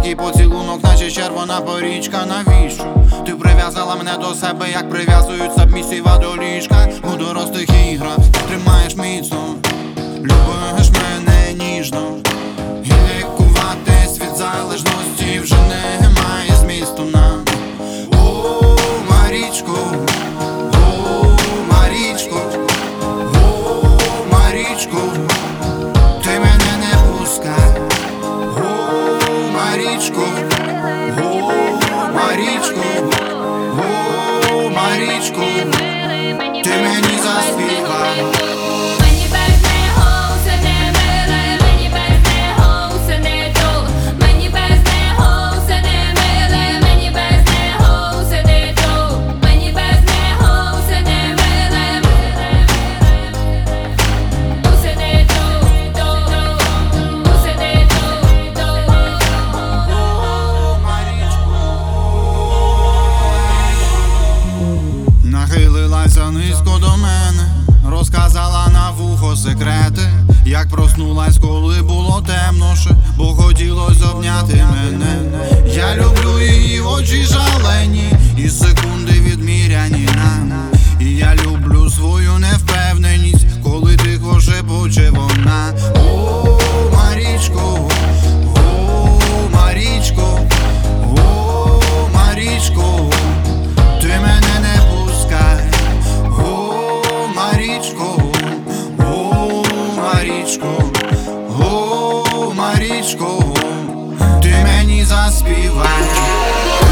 такий поцілунок, наче червона порічка. Навіщо? Ти прив'язала мене до себе, як прив'язують сабмісіва до ліжка. У дорослих іграх тримаєш міцно, любиш мене ніжно. І лікуватись від залежності вже немає змісту нам. О, Марічко, о, Марічко, о, Марічко, ти мене не пускай. О, Марічко, о, Марічко, о, Марічко, ти мені заспівай. Нахилилася низько до мене, розказала на вухо секрети, як проснулась, коли було темноше, бо хотілось обняти мене. Я люблю її очі жалені, і секунди відміряні нам. І я люблю свою невпевненість, коли тихо шепоче вона. О, Марічко, о, Марічко, о, Марічко, ти мене не пускай. О, Марічко, о, Марічко, о, Марічко, ти мені заспівай.